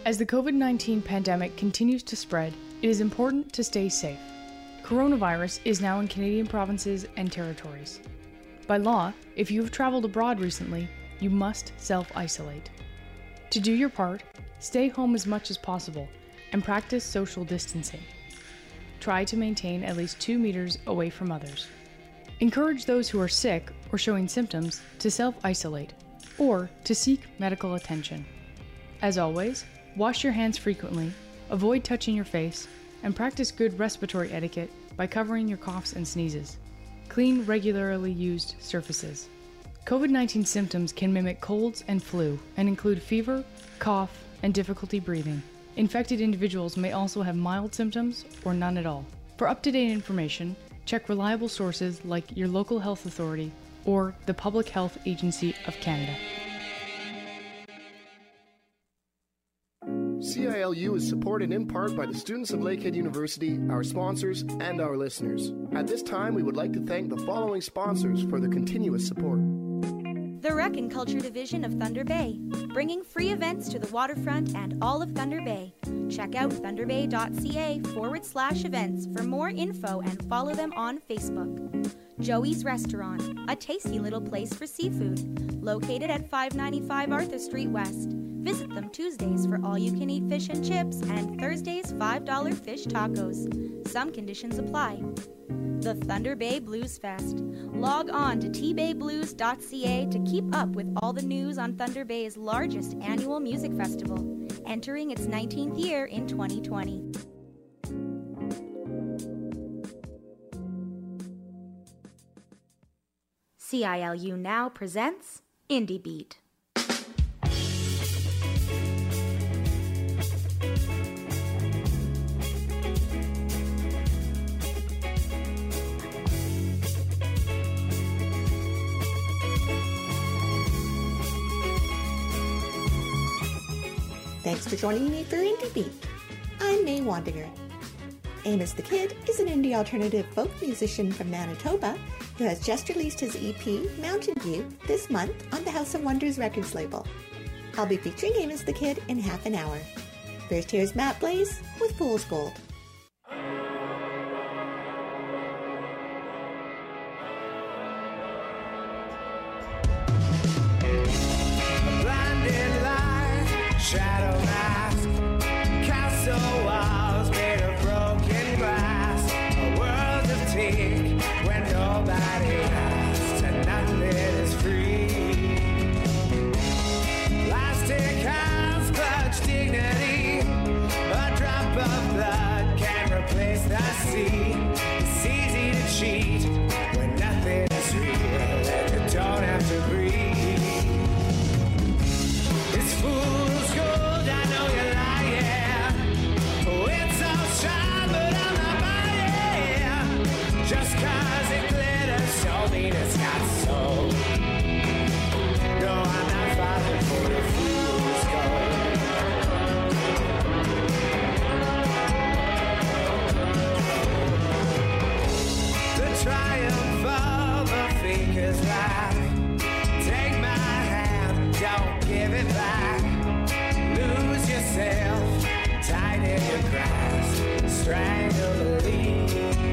As the COVID-19 pandemic continues to spread, it is important to stay safe. Coronavirus is now in Canadian provinces and territories. By law, if you have traveled abroad recently, you must self-isolate. To do your part, stay home as much as possible and practice social distancing. Try to maintain at least 2 meters away from others. Encourage those who are sick or showing symptoms to self-isolate or to seek medical attention. As always, wash your hands frequently, avoid touching your face, and practice good respiratory etiquette by covering your coughs and sneezes. Clean regularly used surfaces. COVID-19 symptoms can mimic colds and flu and include fever, cough, and difficulty breathing. Infected individuals may also have mild symptoms or none at all. For up-to-date information, check reliable sources like your local health authority or the Public Health Agency of Canada. CILU is supported in part by the students of Lakehead University, our sponsors, and our listeners. At this time, we would like to thank the following sponsors for their continuous support. The Rec and Culture Division of Thunder Bay, bringing free events to the waterfront and all of Thunder Bay. Check out thunderbay.ca/events for more info and follow them on Facebook. Joey's Restaurant, a tasty little place for seafood, located at 595 Arthur Street West. Visit them Tuesdays for all-you-can-eat fish and chips and Thursdays $5 fish tacos. Some conditions apply. The Thunder Bay Blues Fest. Log on to tbayblues.ca to keep up with all the news on Thunder Bay's largest annual music festival, entering its 19th year in 2020. CILU now presents Indie Beat. Thanks for joining me for Indie Beat. I'm May Wandinger. Amos the Kid is an indie alternative folk musician from Manitoba who has just released his EP, Mountain View, this month on the House of Wonders Records label. I'll be featuring Amos the Kid in half an hour. First, here's Matt Blaze with Fool's Gold. Shadow mask, castle walls made of broken glass, a world of teak where nobody asks and nothing is free. Plastic hands clutch dignity, a drop of blood can replace the sea. It's easy to cheat when nothing is real and you don't have to breathe. It's fool's gold, I know you're lying. Oh, it's all shine, but I'm not buying. Just cause it glitters don't mean it's got soul. No, I'm not falling for the fool's gold. The triumph of a faker's life. Take my hand, don't give it back. Lose yourself, tied in your grasp, strangle the lead.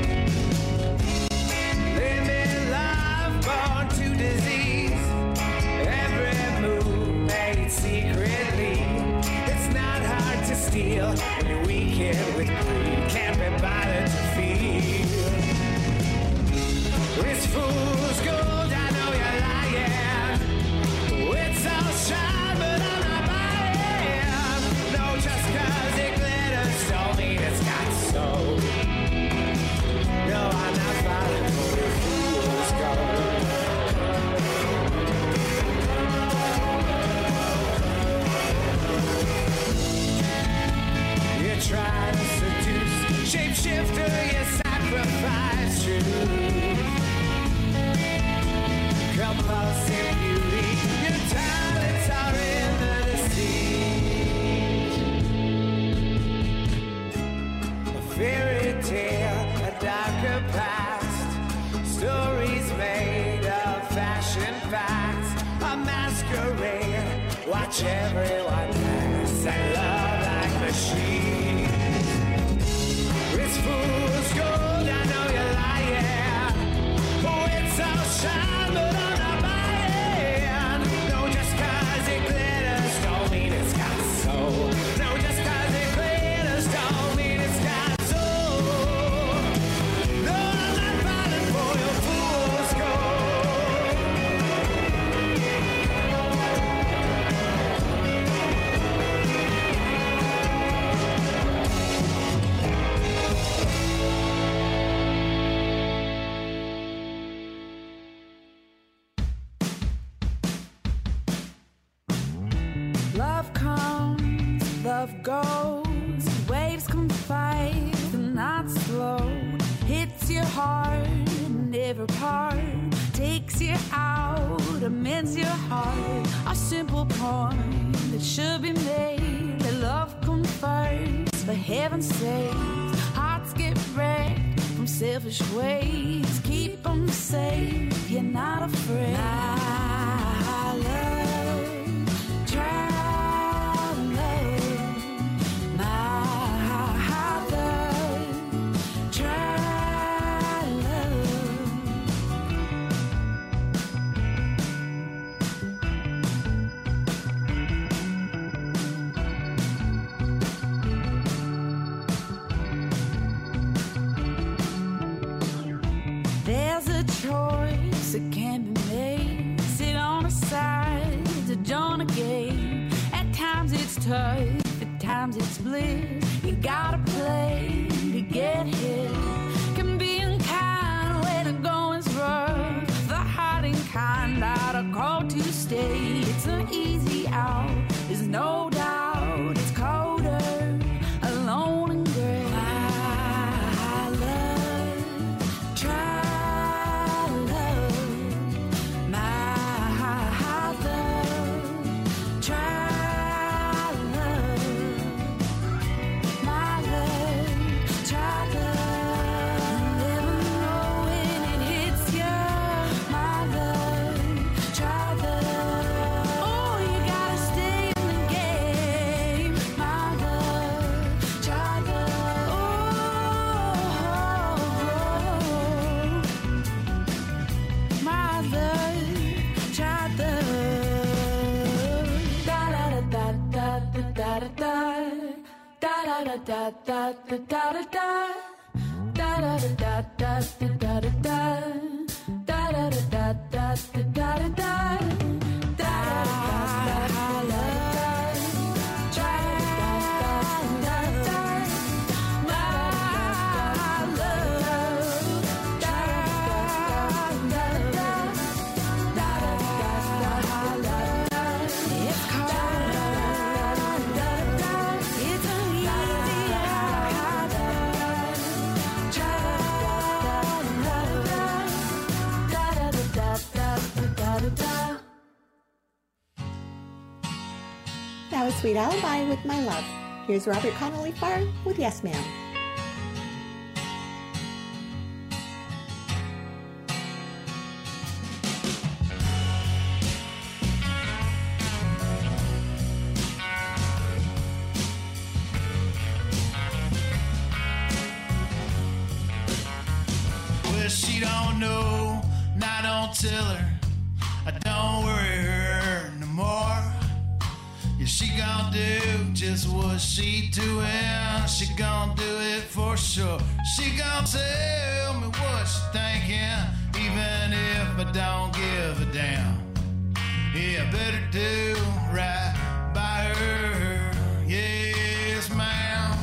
Living life born to disease, every move made secretly. It's not hard to steal when you're weakened with greed, can't be bothered to feel. It's fool's gold, I know you're lying. It's all shine, but I'm not buying. No, just cause it glitters don't mean it's got soul. No, I'm not falling for the fool's gold. You try to seduce, shapeshifter, you sacrifice truth. Compulsive beauty, your talents are in the deceit. A fairy tale, a darker past, stories made of fashion facts, a masquerade, watch everyone dance and love machine. It's fool's gold, I know you're lying. Oh, it's all shine, but I'm not buying. No, just 'cause it glitters don't mean it's got soul. No, just 'cause it glitters don't mean it's got soul. No, I'm not falling for your fool's gold. Love comes, love goes. Waves come fast and not slow. Hits your heart in every part. Takes you out, amends your heart. A simple point that should be made. That love comes first, for heaven's sake. Hearts get wrecked from selfish ways. Keep them safe, you're not afraid. My love, try love. My love, try love. There's a choice that can be made. Sit on the side to join a game. At times it's tough, at times it's bliss. You gotta play to get hit. Can be unkind when the going's rough. The hiding kind out a call to stay. It's an easy out, there's no doubt. It's colder, alone and gray. My love, try love. My love, try love. My love, try love. Never know when it hits you. My love, try love. Oh, you gotta stay in the game. My love, try love. Oh, my love, try love. Da da da da da da da da. Da da da da da da da da da. Da da da da da da da da. Da da da da da da da da. Da That was Sweet Alibi with My Love. Here's Robert Connolly Farr with Yes Ma'am. Well, she don't know, and I don't tell her. I don't worry her no more. Yeah, she gon' do just what she doing. She gon' do it for sure. She gon' tell me what she thinking, even if I don't give a damn. Yeah, I better do right by her. Yes, ma'am.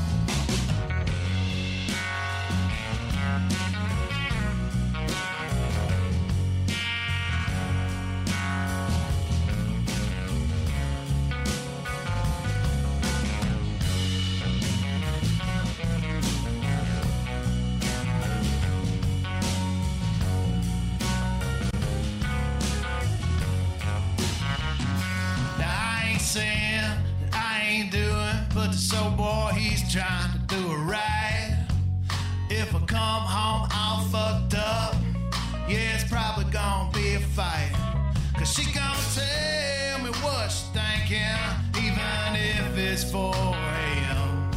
But this old boy, he's trying to do it right. If I come home all fucked up, yeah, it's probably gonna be a fight. Cause she gonna tell me what she's thinking, even if it's 4 a.m.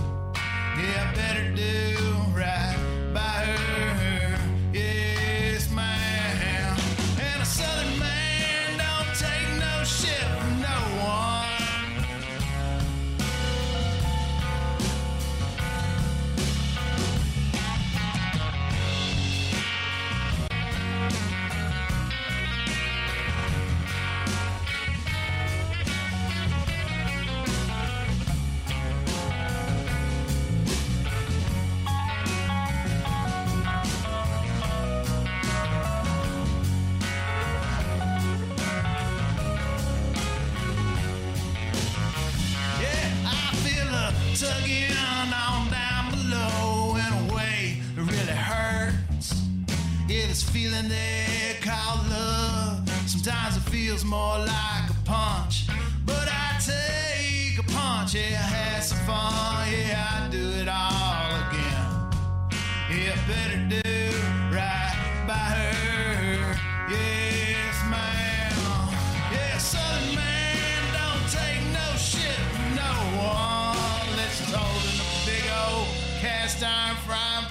feeling they call love. Sometimes it feels more like a punch, but I take a punch, yeah, I had some fun, yeah, I do it all again. Yeah, better do right by her, yes, ma'am. Yeah, Southern man don't take no shit from no one. Let's hold in a big old cast iron frying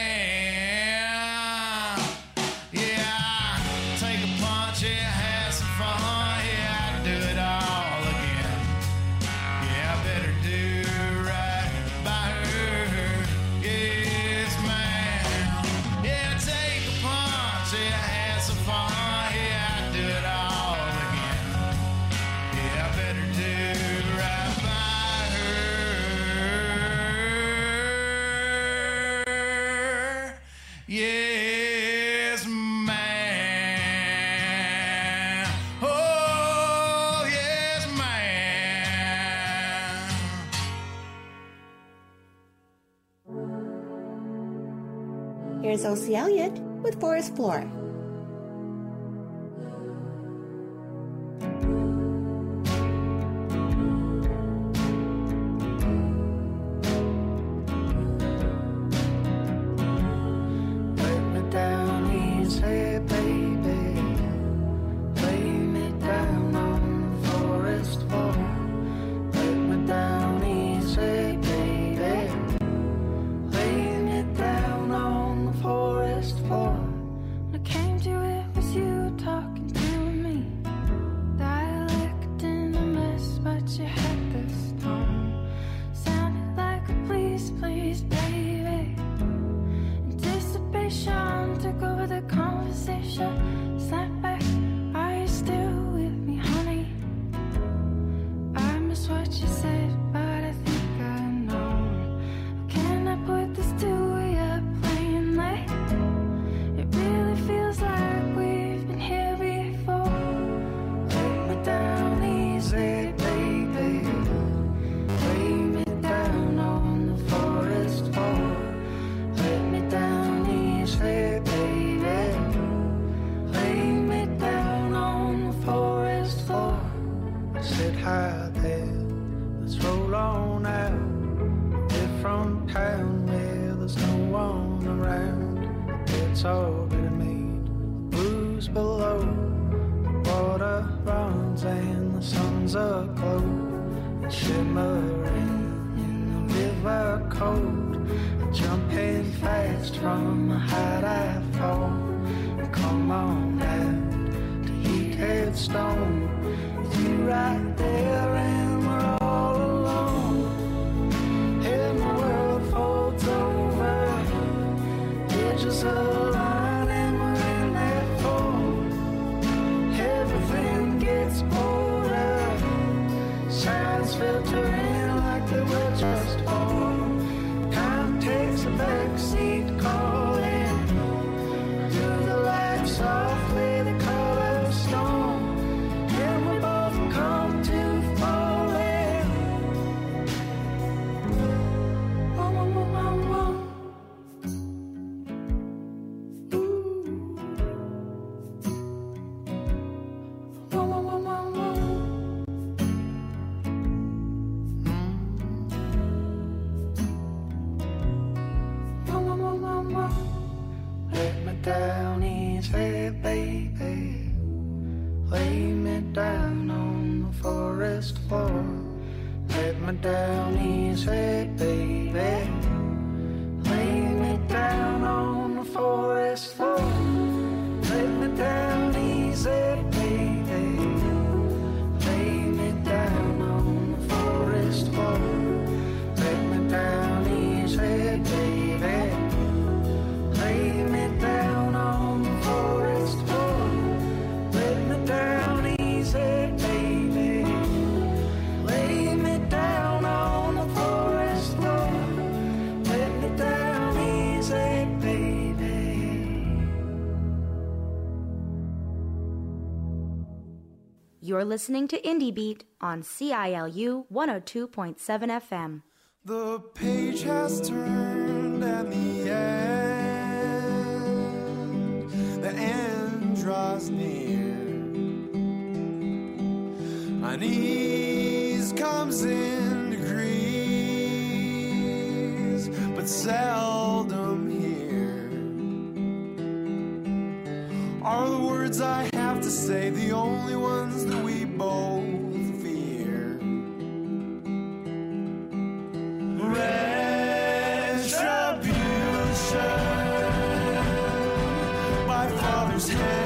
pan. Yeah, I take a punch, yeah, have some fun, yeah, I do it all again. Yeah, I better do right by her, yes, ma'am. Yeah, take a punch, yeah, have some fun, yeah, I do it all again. Yeah, I better do right by her, yes, ma'am. Oh, yes, ma'am. Here's O.C. Elliott with Forest Floor. Lay me down easy, baby. Lay me down on the forest floor. Lay me down easy, baby. Lay me down on the forest floor. When I came to it, was you talking to me? Dialect in a mess, but you had this tone. Sounded like a please, please, baby. Anticipation took over the conversation. Snap back, are you still with me, honey? I miss what you said, but I think I know. Can I put this to you plainly? It really feels like we've been here before. Lay me down easy, baby. Lay me down on the forest floor. Lay me down easy, baby. Lay me down on the forest floor. I said, hi there, let's roll on out. Different town where there's no one around. It's already made, the blues below. The water runs and the sun's aglow. And shimmering in the river cold. Jumping fast from a high dive fall. And come on out to heated stone. With you right there and we're all alone. And the world folds over. Edges align and we're in that fold. Everything gets older. Sounds filter in like they were just born. Time takes a backseat calling. Through the light softly they call us storm. And we both come to falling. Whoa, whoa, whoa, whoa, whoa. Whoa, whoa, whoa, whoa, whoa. Whoa, whoa, whoa, whoa, whoa. Let me down easy, baby. Lay me down on the forest floor. Let me down easy, baby. Lay me down on the forest floor. Let me down easy, baby. Lay me down on the forest floor. Let me down easy, baby. Lay me down on the forest floor. Let me down easy, baby. Lay me down on the forest floor. Let me down easy, baby. You're listening to Indie Beat on CILU 102.7 FM. The page has turned and the end draws near. Unease comes in degrees, but seldom here. Are the words I have to say the only ones that we both fear? Retribution by Father's hand.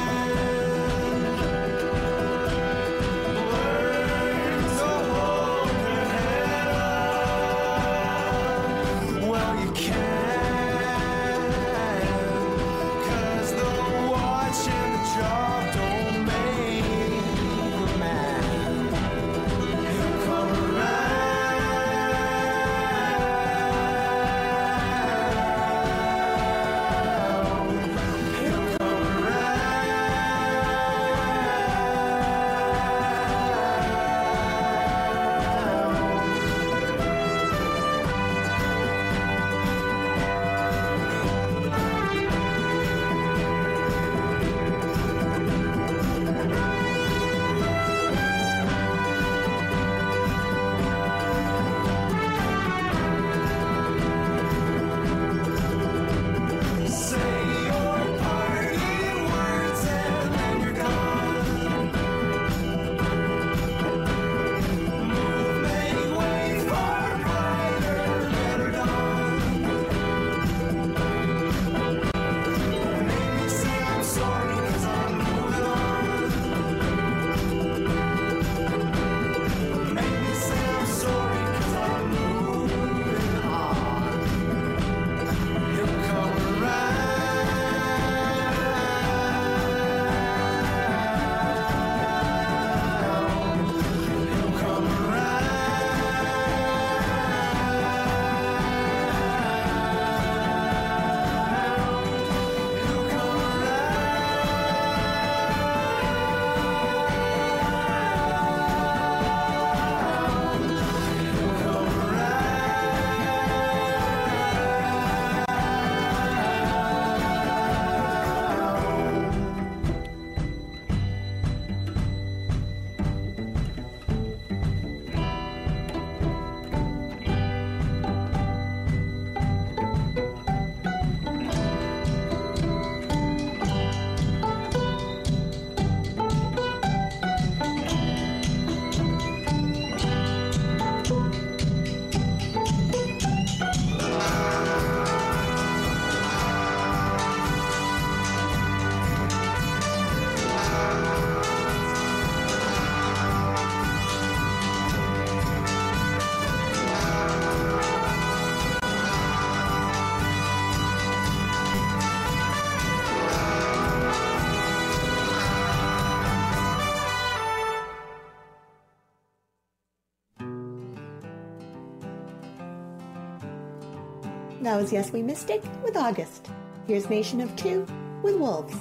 That was Yes We Mystic with August. Here's Nation of Two with Wolves.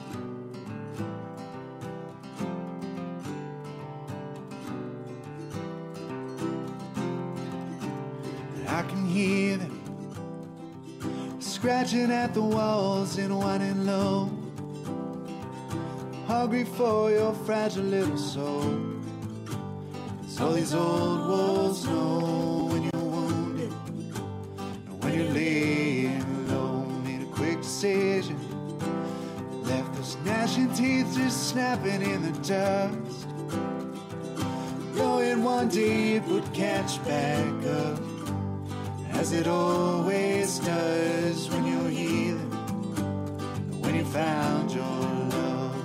I can hear them scratching at the walls and whining low, hungry for your fragile little soul. So these old wolves know when you're wounded and when you're laying low. Made a quick decision, left those gnashing teeth just snapping in the dust, knowing one day it would catch back up, as it always does when you're healing, when you found your love.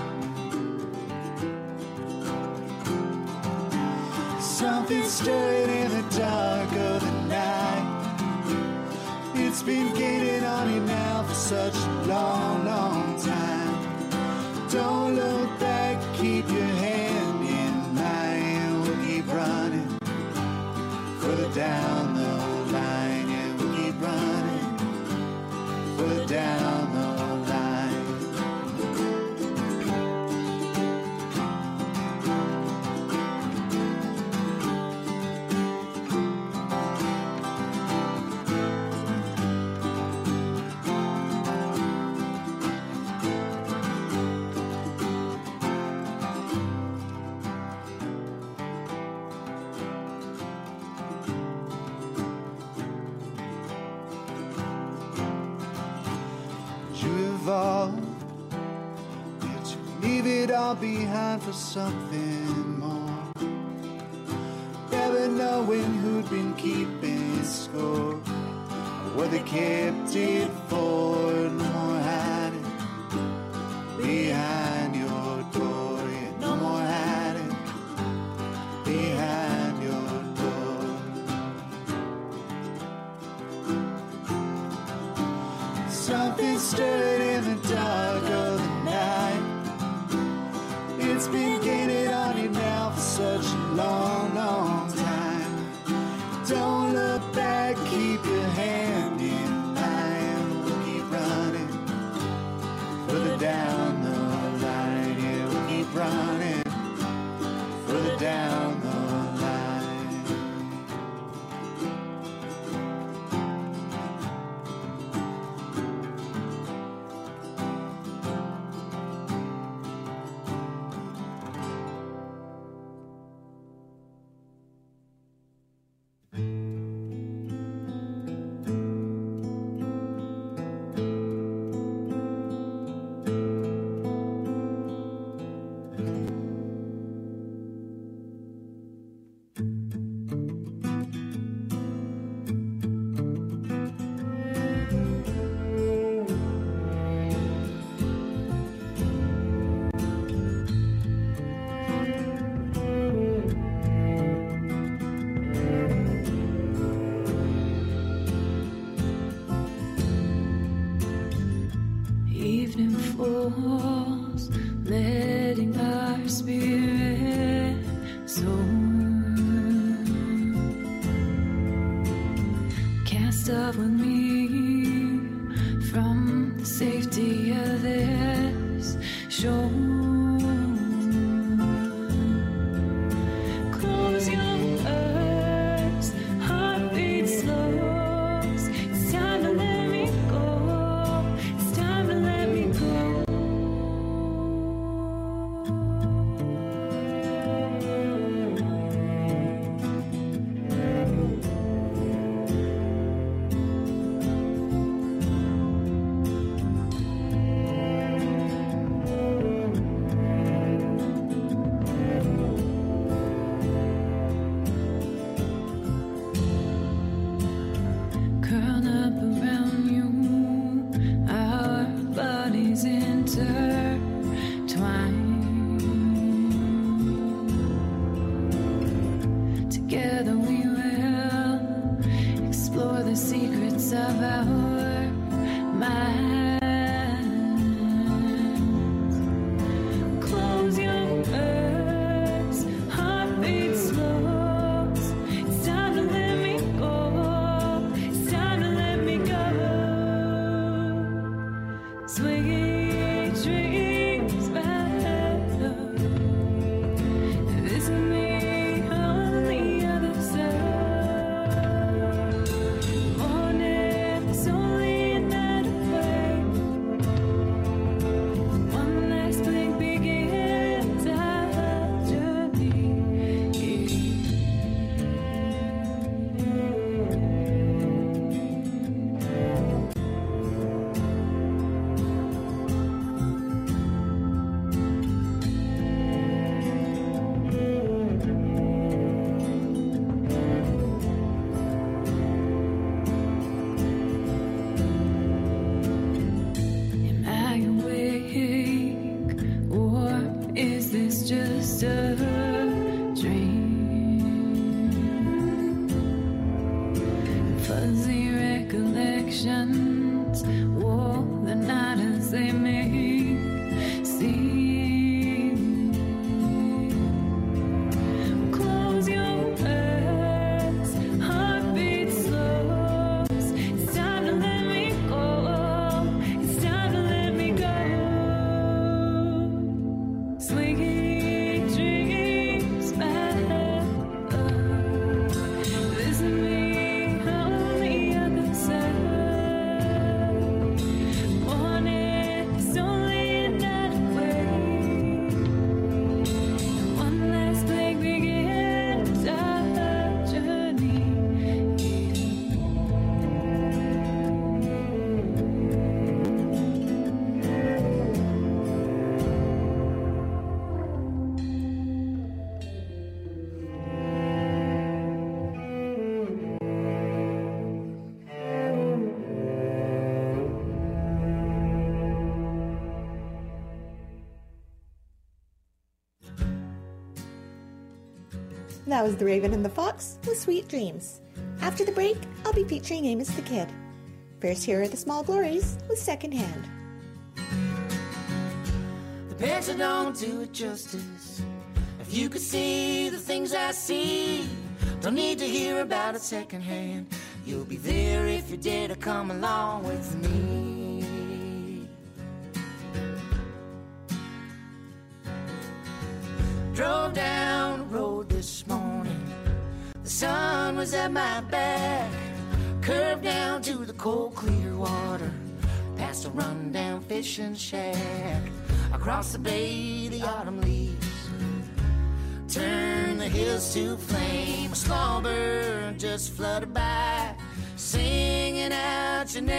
Something stirring in the dark of the night. It's been gaining on you now for such a long, long time. Don't look back, keep your hand in mine. We'll keep running further down the line. Yeah, we'll keep running further down the line. far behind for something more. Never knowing who'd been keeping score, what they kept it for. No more hiding behind your door. Yeah, no more hiding behind your door. Something stirred in the dark of the night. It's been gaining on you now for such a long, long time. Don't look back, keep your hand in mine. We'll keep running further down the line. Yeah, we'll keep running further down the line. Evening falls, letting our spirit soar. Can't stop with me from the safety of this shore. Close your eyes, heartbeat slows. It's time to let me go. It's time to let me go. Curl up around you, our bodies intertwine. Together we will explore the secrets of our minds. Close your eyes, heartbeat slows. It's time to let me go. It's time to let me go. Sweet dreams, better. This is me on the other side. Morning is only a night away. One last blink begins our journey. Am I awake, or is this just a dream? Fuzzy recollections, the night as they may seem. Close your eyes, heartbeat slows. It's time to let me go. It's time to let me go. Sweet dreams, better. That was The Raven and the Fox with Sweet Dreams. After the break, I'll be featuring Amos the Kid. First, here are the Small Glories with Secondhand. The picture don't do it justice. If you could see the things I see, don't need to hear about it secondhand. You'll be there if you dare to come along with me. Drove down the road this morning, the sun was at my back. Curved down to the cold clear water, past a rundown fishing shack. Across the bay, the autumn leaves turn the hills to flame. A small bird just fluttered by, singing out your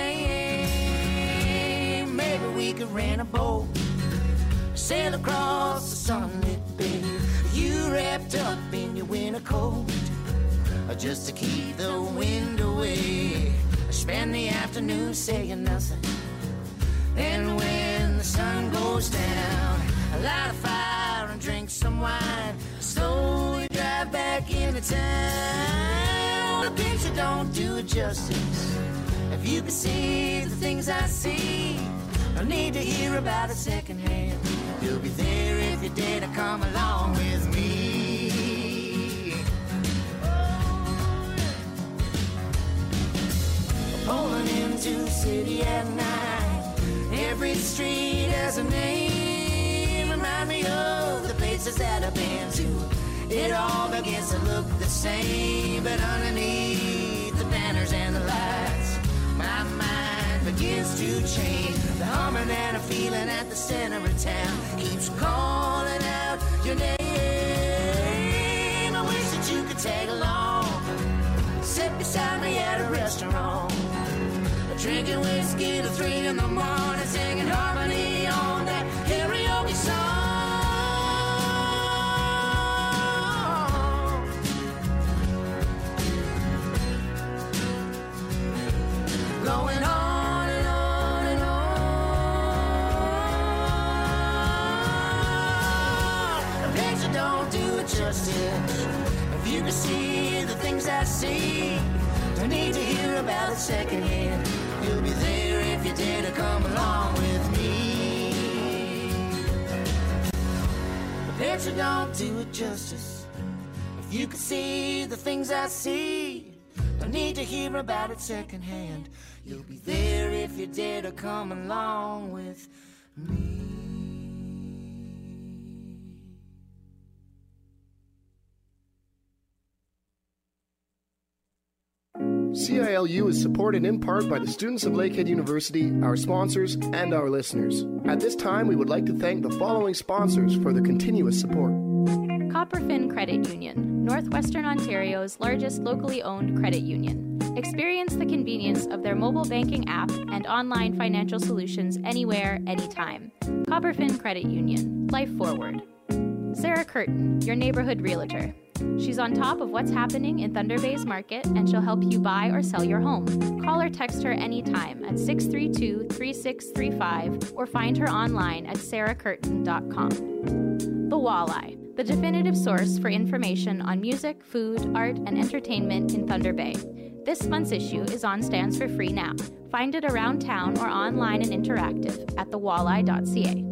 name. Maybe we could rent a boat, sail across the sunlit bay. You wrapped up in your winter coat, just to keep the wind away. Spend the afternoon saying nothing, and when the sun goes down, light a fire and drink some wine. Slowly drive back into town. The picture don't do it justice. If you could see the things I see, no need to hear about it secondhand. You'll be there if you dare to come along with me. Pulling into the city at night, every street has a name. Remind me of the places that I've been to. It all begins to look the same, but underneath the banners and the lights, my mind begins to change. The humming and a feeling at the center of town keeps calling out your name. I wish that you could tag along, sit beside me at a restaurant, drinking whiskey till 3 in the morning, singing harmony on that karaoke song. Going on and on and on. The picture don't do it justice. If you could see the things I see, don't need to hear about it secondhand. You'll be there if you dare to come along with me. The picture don't do it justice. If you could see the things I see, don't need to hear about it secondhand. You'll be there if you dare to come along with me. CILU is supported in part by the students of Lakehead University, our sponsors, and our listeners. At this time, we would like to thank the following sponsors for their continuous support. Copperfin Credit Union, Northwestern Ontario's largest locally owned credit union. Experience the convenience of their mobile banking app and online financial solutions anywhere, anytime. Copperfin Credit Union, life forward. Sarah Curtin, your neighborhood realtor. She's on top of what's happening in Thunder Bay's market, and she'll help you buy or sell your home. Call or text her anytime at 632-3635 or find her online at sarahcurtin.com. The Walleye, the definitive source for information on music, food, art, and entertainment in Thunder Bay. This month's issue is on stands for free now. Find it around town or online and interactive at thewalleye.ca.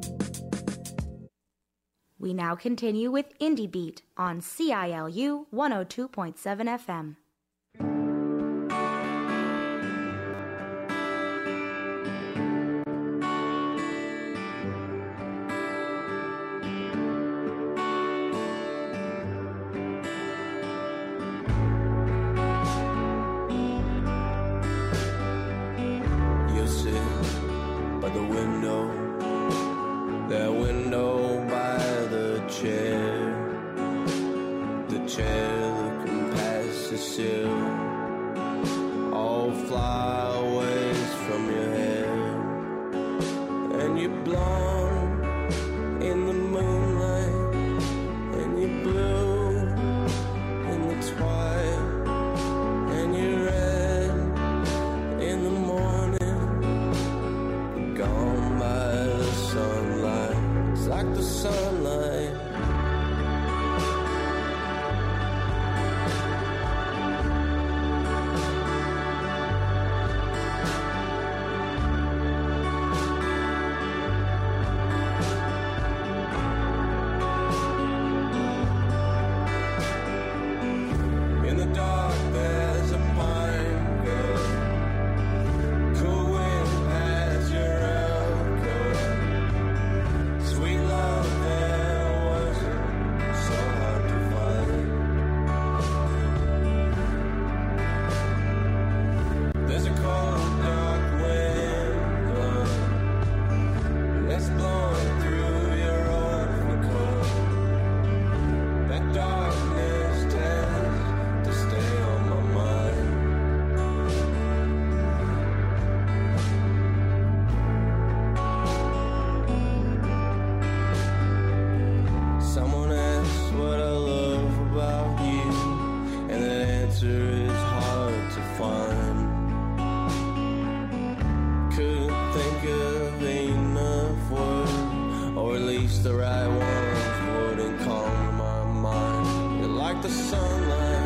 We now continue with Indie Beat on CILU 102.7 FM. You sit by the window, that window by the chair looking past the city sunlight.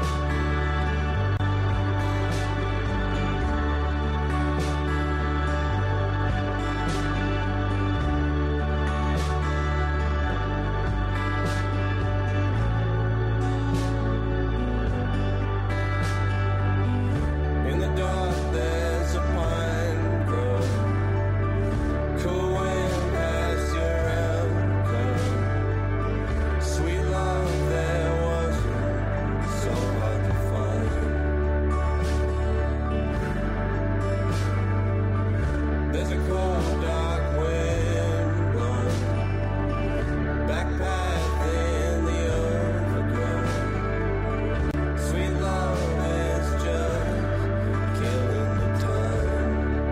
In the dark there's a pine grove. Cool wind past your elbow. Sweet love there wasn't so hard to find. There's a cold dark wind blowing. Back path in the overgrowth. Sweet love is just killing the time.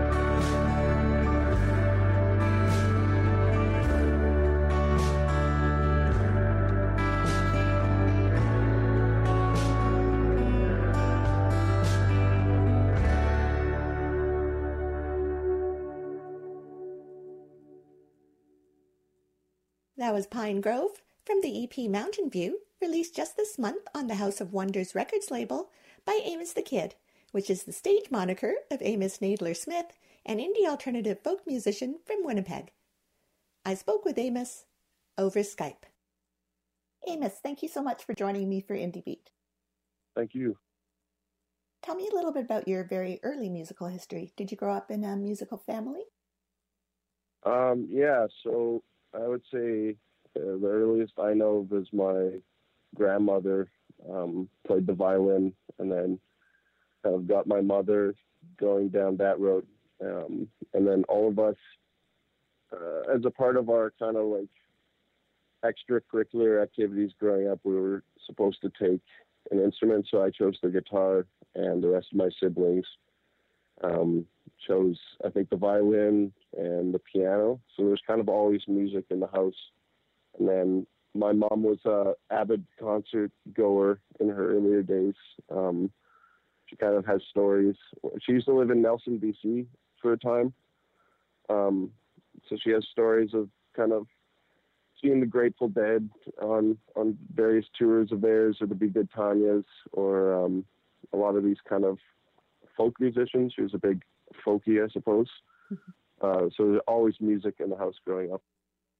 That was Pine Grove from the EP Mountain View, released just this month on the House of Wonders Records label by Amos the Kid, which is the stage moniker of Amos Nadler Smith, an indie alternative folk musician from Winnipeg. I spoke with Amos over Skype. Amos, thank you so much for joining me for Indie Beat. Thank you. Tell me a little bit about your very early musical history. Did you grow up in a musical family? Yeah, so I would say the earliest I know of is my grandmother played the violin, and then got my mother going down that road. And then all of us, as a part of our kind of like extracurricular activities growing up, we were supposed to take an instrument. So I chose the guitar, and the rest of my siblings chose, I think, the violin and the piano. So there's kind of always music in the house. And then my mom was a avid concert goer in her earlier days. She kind of has stories. She used to live in Nelson, BC for a time. So she has stories of kind of seeing the Grateful Dead on various tours of theirs, or the Be Good Tanyas, or a lot of these kind of folk musicians. She was a big folkie, I suppose. So there's always music in the house growing up.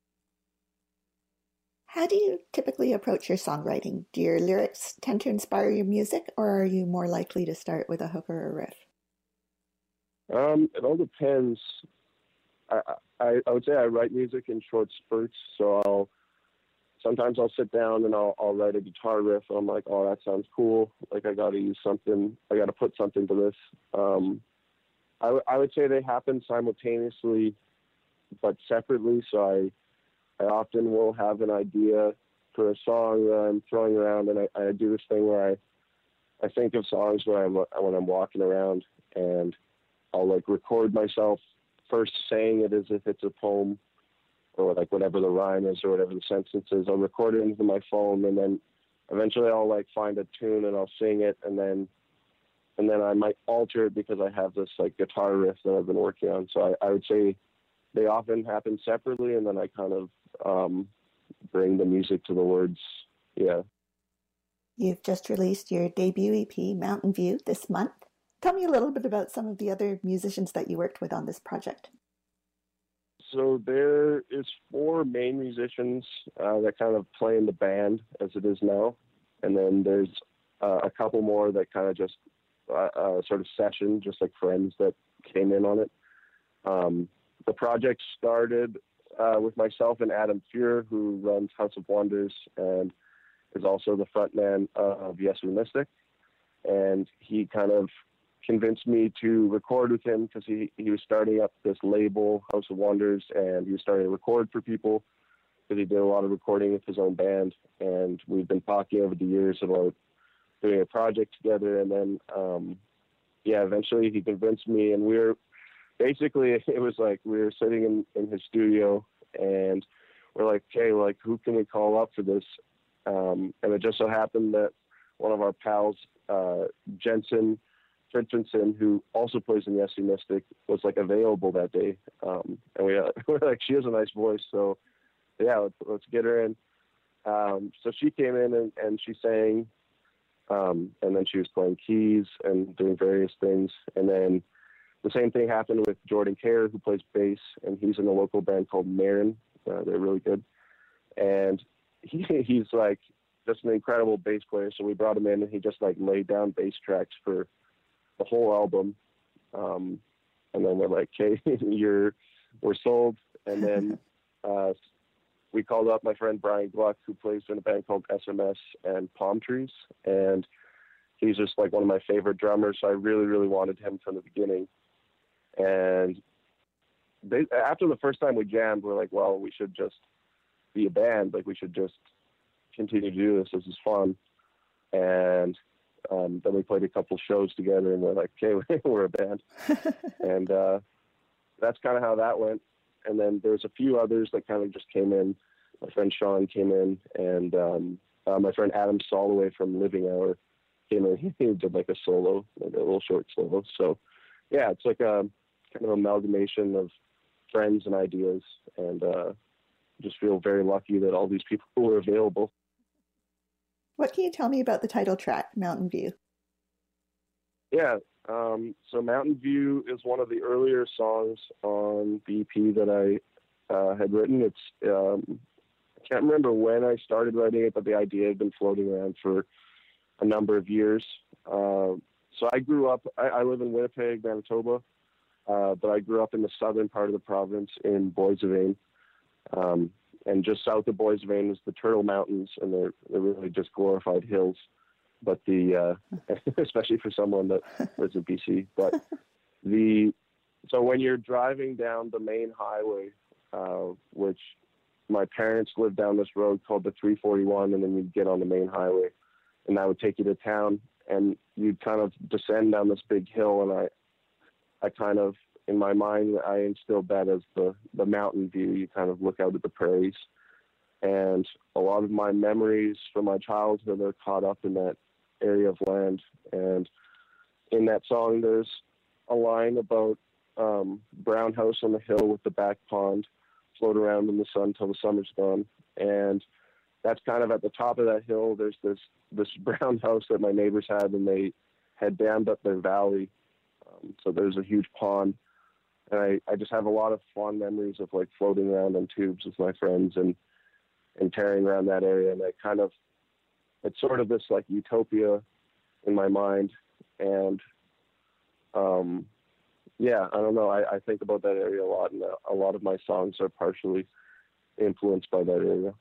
How do you typically approach your songwriting? Do your lyrics tend to inspire your music, or are you more likely to start with a hook or a riff? It all depends. I would say I write music in short spurts, so sometimes I'll sit down and I'll write a guitar riff, and I'm like, oh, that sounds cool. Like, I got to use something. I got to put something to this. I would say they happen simultaneously, but separately. So I often will have an idea for a song that I'm throwing around, and I do this thing where I think of songs when I'm walking around, and I'll like record myself first saying it as if it's a poem, or like whatever the rhyme is or whatever the sentence is. I'll record it into my phone, and then eventually I'll like find a tune and I'll sing it, and then I might alter it because I have this like guitar riff that I've been working on. So I would say they often happen separately, and then I kind of bring the music to the words. Yeah. You've just released your debut EP, Mountain View, this month. Tell me a little bit about some of the other musicians that you worked with on this project. So there is 4 main musicians that kind of play in the band as it is now. And then there's a couple more that kind of just sort of session, just like friends that came in on it. The project started with myself and Adam Fuhr, who runs House of Wonders and is also the frontman of Yes We Mystic. And he kind of convinced me to record with him because he was starting up this label, House of Wonders, and he was starting to record for people because he did a lot of recording with his own band. And we've been talking over the years about doing a project together. And then, eventually he convinced me, and it was like we were sitting in his studio, and we're like, okay, like, who can we call up for this? And it just so happened that one of our pals, Jensen Fridtjonsson, who also plays in Yes We Mystic, was like available that day. And we're like, she has a nice voice, so yeah, let's get her in. So she came in and she sang, and then she was playing keys and doing various things. And then the same thing happened with Jordan Kerr, who plays bass, and he's in a local band called Marin. They're really good. And he's like just an incredible bass player. So we brought him in, and he just like laid down bass tracks for the whole album. And then we're like, "Okay, we're sold." And then we called up my friend Brian Gluck, who plays in a band called SMS and Palm Trees, and he's just like one of my favorite drummers. So I really, really wanted him from the beginning. And after the first time we jammed, we're like, well, we should just be a band. Like, we should just continue to do this. This is fun. And then we played a couple shows together, and we're like, okay, we're a band. And that's kind of how that went. And then there's a few others that kind of just came in. My friend Sean came in, and my friend Adam Soloway from Living Hour came in. He did like a solo, like a little short solo. So yeah, it's like a kind of amalgamation of friends and ideas, and just feel very lucky that all these people were available. What can you tell me about the title track, Mountain View? Yeah, so Mountain View is one of the earlier songs on the EP that I had written. It's I can't remember when I started writing it, but the idea had been floating around for a number of years. So I grew up, I live in Winnipeg, Manitoba, but I grew up in the southern part of the province in Boissevain. And just south of Boissevain is the Turtle Mountains, and they're really just glorified hills. But especially for someone that lives in BC. But so when you're driving down the main highway, which my parents lived down this road called the 341, and then you'd get on the main highway, and that would take you to town, and you'd kind of descend down this big hill, and I kind of, in my mind, I instilled that as the mountain view. You kind of look out at the prairies, and a lot of my memories from my childhood are caught up in that area of land. And in that song, there's a line about brown house on the hill with the back pond, float around in the sun till the summer's gone. And that's kind of at the top of that hill. There's this brown house that my neighbors had, and they had dammed up their valley. So there's a huge pond. And I just have a lot of fond memories of like floating around on tubes with my friends and tearing around that area. And it's sort of this like utopia in my mind. And yeah, I don't know. I think about that area a lot, and a lot of my songs are partially influenced by that area.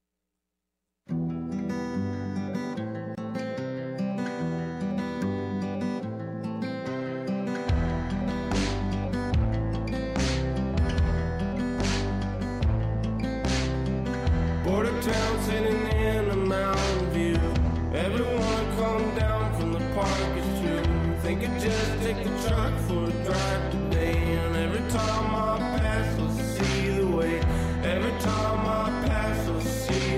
Border town sitting in a mountain view. Everyone calm down from the park is true. Think it just take the truck for a drive today. And every time I pass, I'll see the way. Every time I pass, I'll see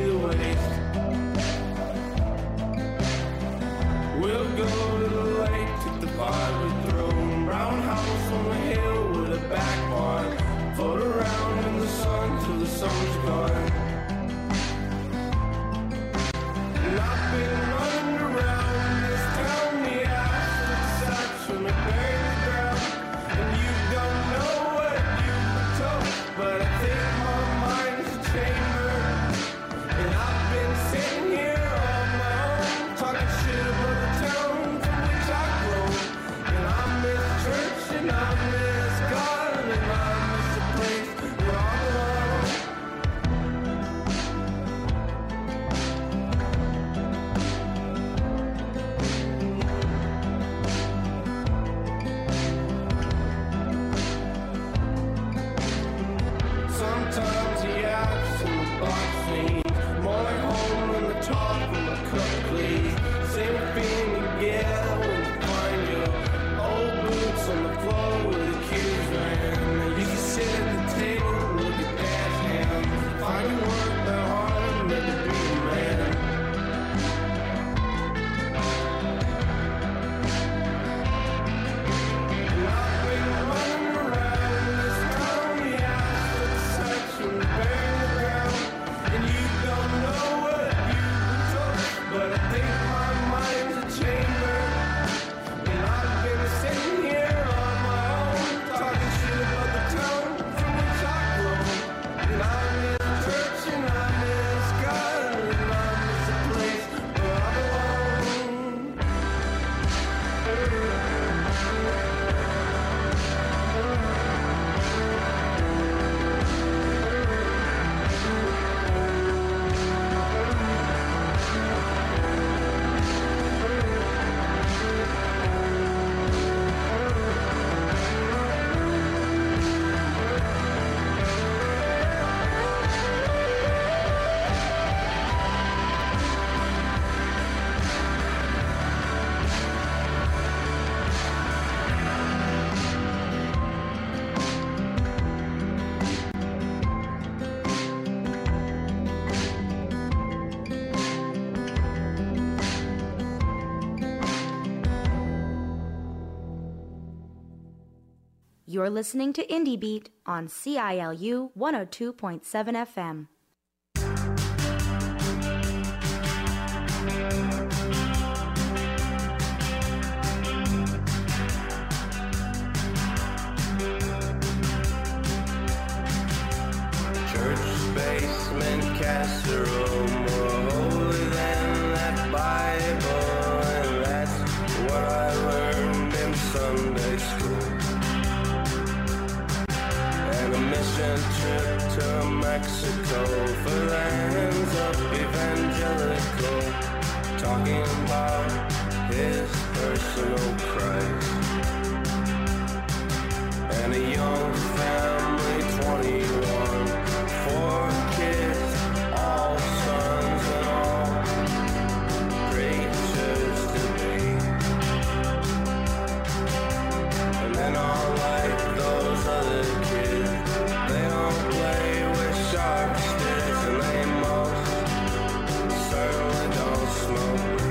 You're listening to Indie Beat on CILU 102.7 FM. Church basement casserole, more holy than that Bible, and that's what I learned in Sunday school. And a mission trip to Mexico for lands of evangelical, talking about his personal Christ. And a young family, 21, 4 kids, all sons and all preachers to be. And then all like those other kids, they don't play with sharp sticks, and they most certainly don't smoke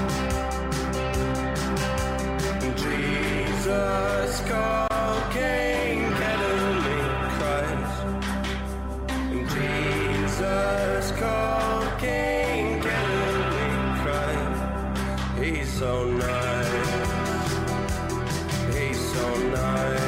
weed. Jesus cocaine, ketamine, Christ. Jesus cocaine, ketamine, Christ. He's so nice. He's so nice.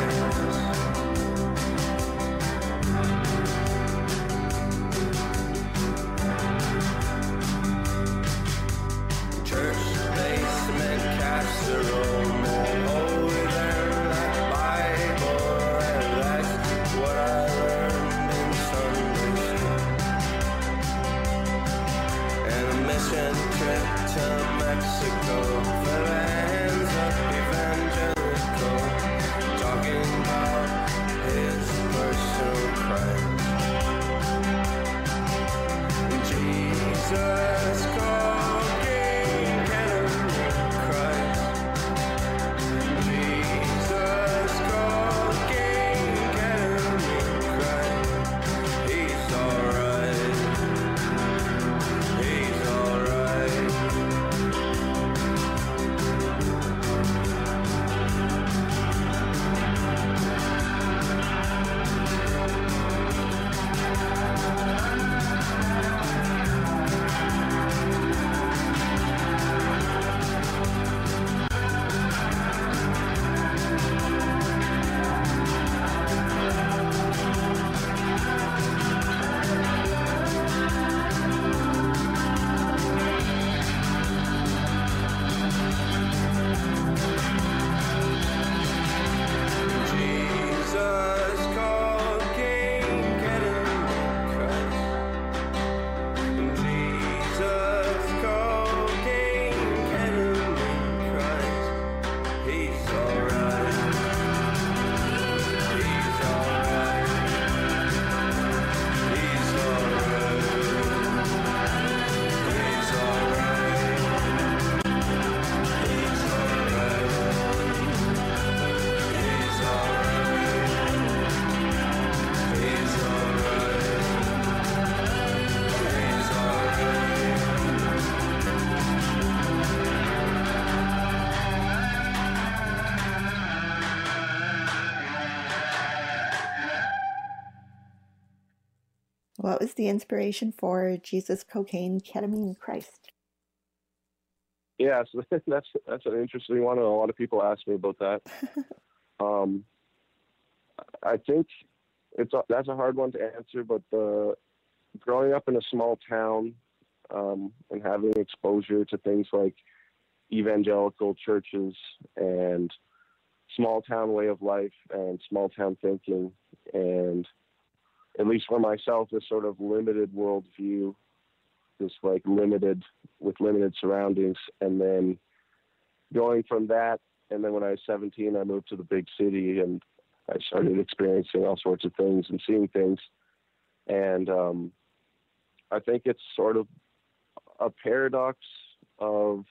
Church basement casserole, more holy than that Bible, and that's what I learned in Sunday school. And a mission trip to Mexico for lands of evangelical, talking about his personal Christ. Jesus cocaine, ketamine, Christ. Jesus cocaine, ketamine, Christ. He's alright. He's alright. Jesus cocaine, ketamine, Christ. Jesus cocaine, ketamine, Christ. He's alright. He's alright. He's alright. He's alright. He's alright. He's alright. He's What was the inspiration for Jesus Cocaine, Ketamine, Christ? Yeah, so that's an interesting one. A lot of people ask me about that. I think that's a hard one to answer, but growing up in a small town and having exposure to things like evangelical churches and small town way of life and small town thinking, and at least for myself, this sort of limited worldview, this like limited surroundings, and then going from that, and then when I was 17, I moved to the big city and I started experiencing all sorts of things and seeing things, and I think it's sort of a paradox of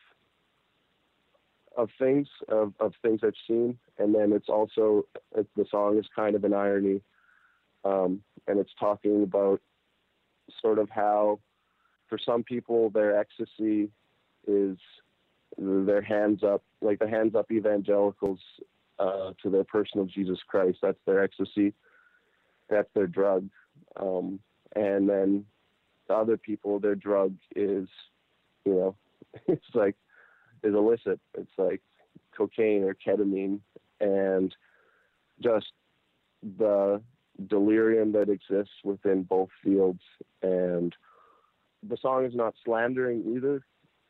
things I've seen, and then it's also the song is kind of an irony. And it's talking about sort of how, for some people, their ecstasy is their hands up, like the hands up evangelicals to their person of Jesus Christ. That's their ecstasy. That's their drug. And then the other people, their drug is, it's like, is illicit. It's like cocaine or ketamine, and just the delirium that exists within both fields. And the song is not slandering either.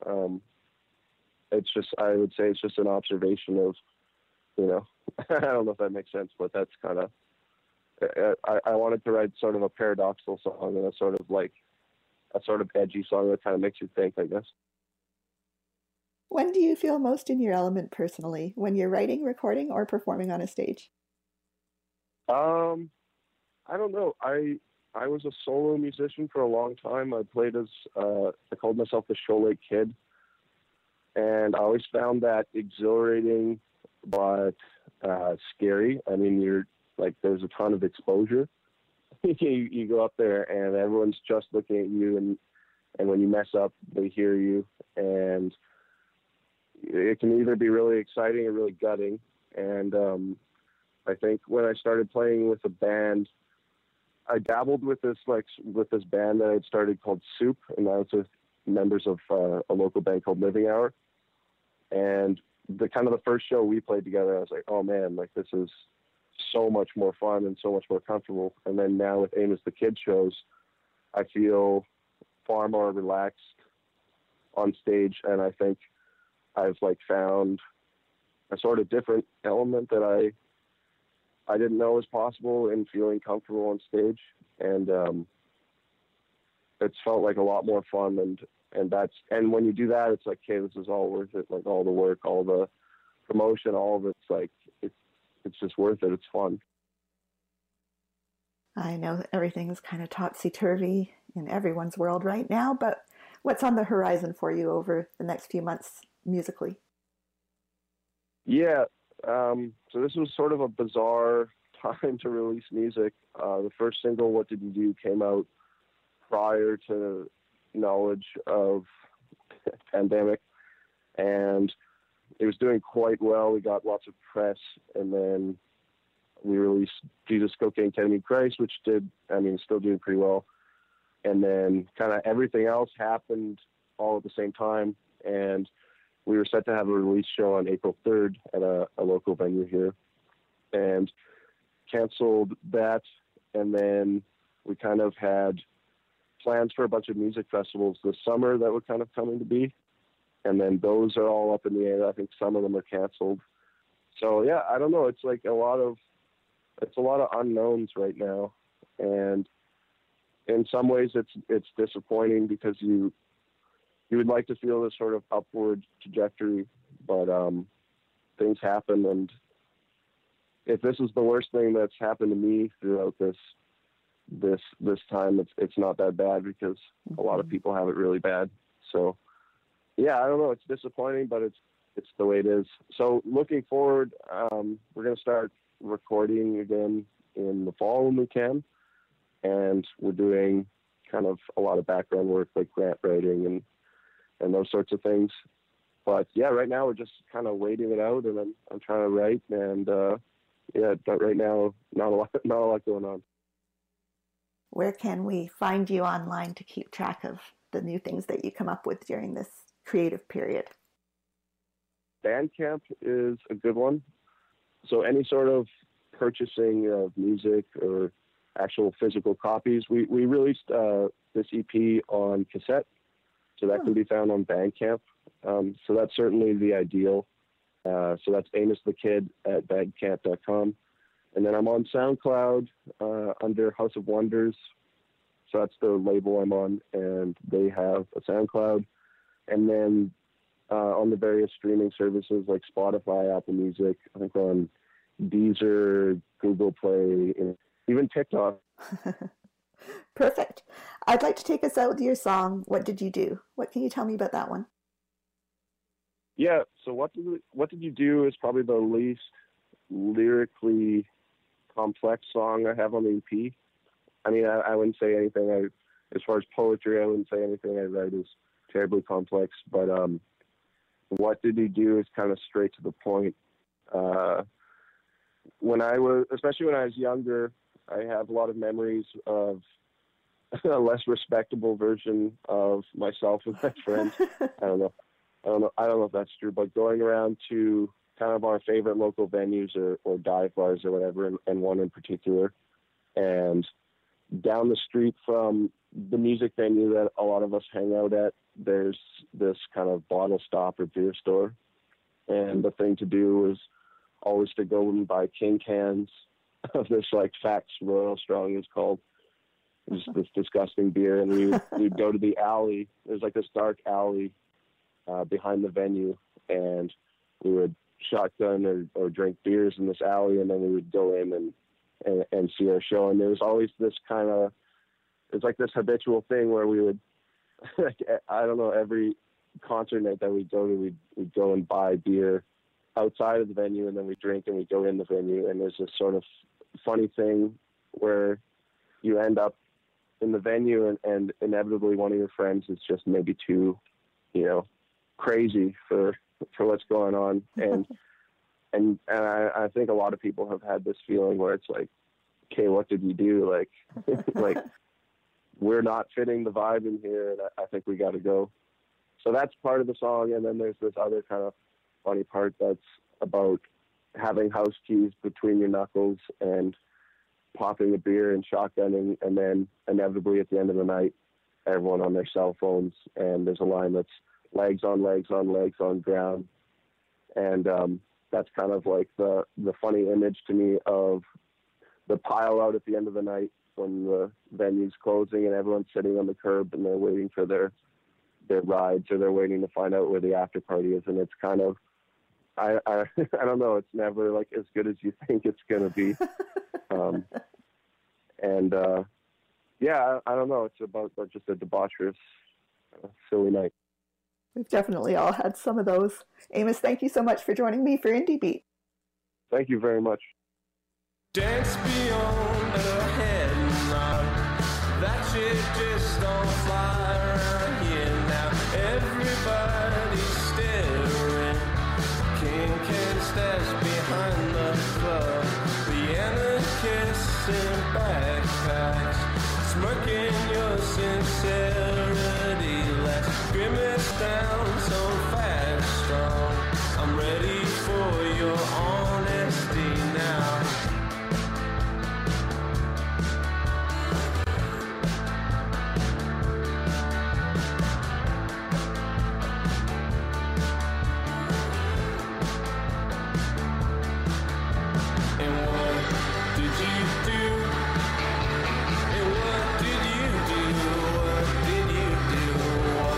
It's just, I would say it's just an observation of, I don't know if that makes sense, but that's kind of, I wanted to write sort of a paradoxical song and a sort of edgy song that kind of makes you think, I guess. When do you feel most in your element personally? When you're writing, recording, or performing on a stage? I don't know. I was a solo musician for a long time. I played I called myself the Show Lake Kid. And I always found that exhilarating, but scary. I mean, there's a ton of exposure. you go up there and everyone's just looking at you, and when you mess up, they hear you. And it can either be really exciting or really gutting. And I think when I started playing with a band, I dabbled with this band that I had started called Soup, and that was with members of a local band called Living Hour. And the first show we played together, I was like, oh man, like this is so much more fun and so much more comfortable. And then now with Amos the Kid shows, I feel far more relaxed on stage, and I think I've found a sort of different element that I didn't know was possible in feeling comfortable on stage. And it's felt like a lot more fun, and when you do that, it's like, okay, this is all worth it. Like all the work, all the promotion, all of it's like, it's just worth it. It's fun. I know everything is kind of topsy-turvy in everyone's world right now, but what's on the horizon for you over the next few months musically? Yeah. So this was sort of a bizarre time to release music. The first single, What Did You Do, came out prior to knowledge of pandemic, and it was doing quite well. We got lots of press, and then we released Jesus, Cocaine, Ketamine, Christ, which still doing pretty well. And then kind of everything else happened all at the same time, and we were set to have a release show on April 3rd at a local venue here, and canceled that. And then we kind of had plans for a bunch of music festivals this summer that were kind of coming to be. And then those are all up in the air. I think some of them are canceled. So yeah, I don't know. It's like a lot of unknowns right now. And in some ways it's disappointing because you would like to feel this sort of upward trajectory, but things happen. And if this is the worst thing that's happened to me throughout this time, it's not that bad, because a lot of people have it really bad. So yeah, I don't know. It's disappointing, but it's the way it is. So looking forward, we're going to start recording again in the fall when we can. And we're doing kind of a lot of background work, like grant writing and those sorts of things. But yeah, right now we're just kind of waiting it out, and I'm trying to write, and but right now, not a lot going on. Where can we find you online to keep track of the new things that you come up with during this creative period? Bandcamp is a good one. So any sort of purchasing of music or actual physical copies, we released this EP on cassette, so that can be found on Bandcamp. So that's certainly the ideal. So that's Amos the Kid at bandcamp.com. And then I'm on SoundCloud under House of Wonders. So that's the label I'm on, and they have a SoundCloud. And then on the various streaming services like Spotify, Apple Music, I think we're on Deezer, Google Play, and even TikTok. Perfect. I'd like to take us out with your song, What Did You Do? What can you tell me about that one? Yeah, so What Did You Do is probably the least lyrically complex song I have on the EP. I mean, I wouldn't say anything, as far as poetry, I wouldn't say anything I write is terribly complex, but What Did You Do is kind of straight to the point. especially when I was younger, I have a lot of memories of a less respectable version of myself with my friends. I don't know if that's true, but going around to kind of our favorite local venues or dive bars or whatever, and one in particular, and down the street from the music venue that a lot of us hang out at, there's this kind of bottle stop or beer store. And the thing to do was always to go and buy king cans of this, like, Fax Royal Strong is called. It's this disgusting beer. And we'd go to the alley. There's like this dark alley behind the venue, and we would shotgun or drink beers in this alley, and then we would go in and see our show. And there was always this kind of, it's like this habitual thing where we would, I don't know, every concert night that we'd go to, we'd go and buy beer outside of the venue, and then we drink and we go in the venue. And there's this sort of funny thing where you end up in the venue and inevitably one of your friends is just maybe too, crazy for what's going on. And I think a lot of people have had this feeling where it's like, okay, what did we do? Like we're not fitting the vibe in here, and I think we got to go. So that's part of the song. And then there's this other kind of funny part that's about having house keys between your knuckles and popping a beer and shotgunning, and then inevitably at the end of the night, everyone on their cell phones, and there's a line that's legs on legs on legs on ground. And that's kind of like the funny image to me of the pile out at the end of the night when the venue's closing and everyone's sitting on the curb and they're waiting for their rides, or they're waiting to find out where the after party is. And it's kind of, I don't know, it's never like as good as you think it's going to be. I don't know. It's about just a debaucherous, silly night. We've definitely all had some of those. Amos, thank you so much for joining me for Indie Beat. Thank you very much. Dance beyond the head nod. That shit just don't fly around here now. Everybody's staring. King can stash behind the club. The anarchists in backpacks, smirking your sincerity. Let's grimace down so fast, strong. I'm ready for your honesty now.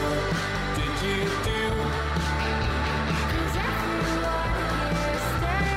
Staring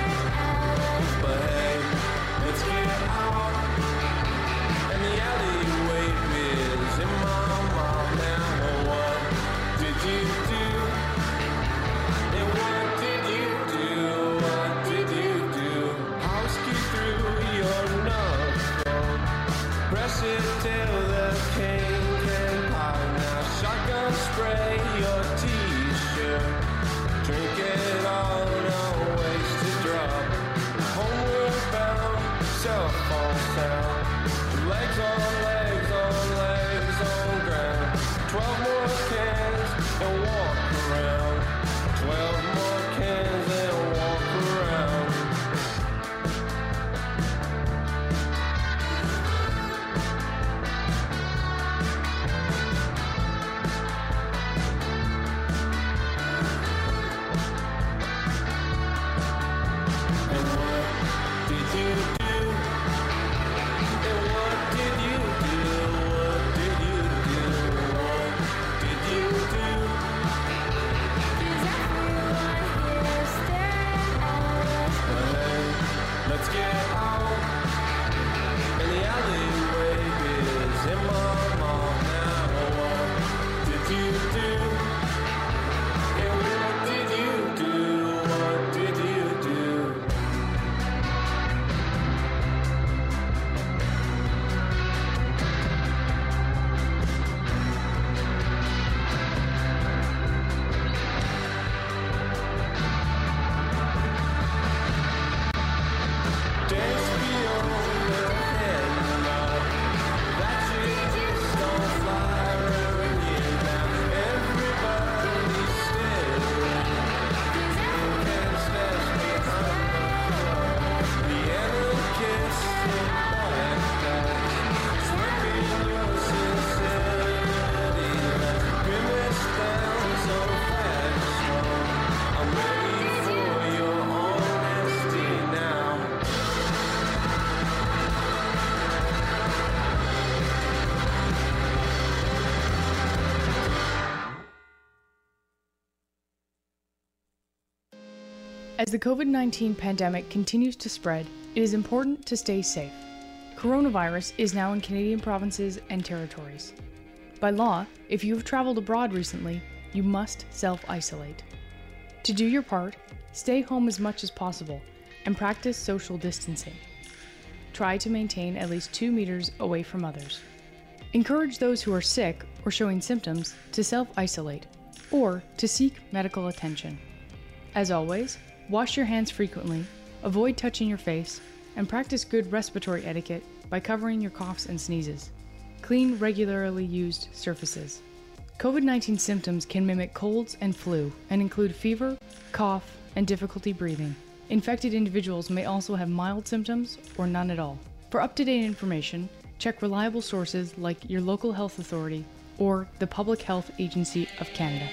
As the COVID-19 pandemic continues to spread, it is important to stay safe. Coronavirus is now in Canadian provinces and territories. By law, if you have traveled abroad recently, you must self-isolate. To do your part, stay home as much as possible and practice social distancing. Try to maintain at least 2 meters away from others. Encourage those who are sick or showing symptoms to self-isolate or to seek medical attention. As always, wash your hands frequently, avoid touching your face, and practice good respiratory etiquette by covering your coughs and sneezes. Clean regularly used surfaces. COVID-19 symptoms can mimic colds and flu and include fever, cough, and difficulty breathing. Infected individuals may also have mild symptoms or none at all. For up-to-date information, check reliable sources like your local health authority or the Public Health Agency of Canada.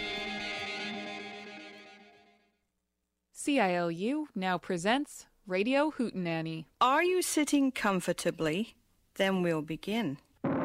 CILU now presents Radio Hootenanny. Are you sitting comfortably? Then we'll begin.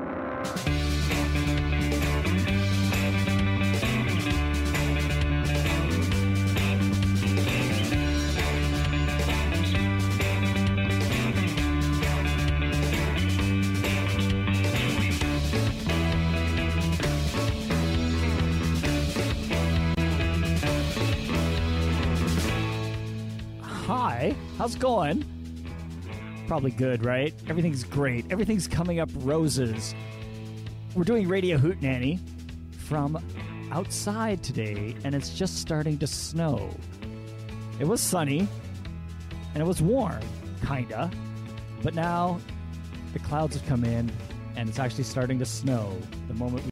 Hi, how's it going? Probably good, right? Everything's great. Everything's coming up roses. We're doing Radio Hootenanny from outside today, and it's just starting to snow. It was sunny, and it was warm, kinda. But now the clouds have come in, and it's actually starting to snow the moment we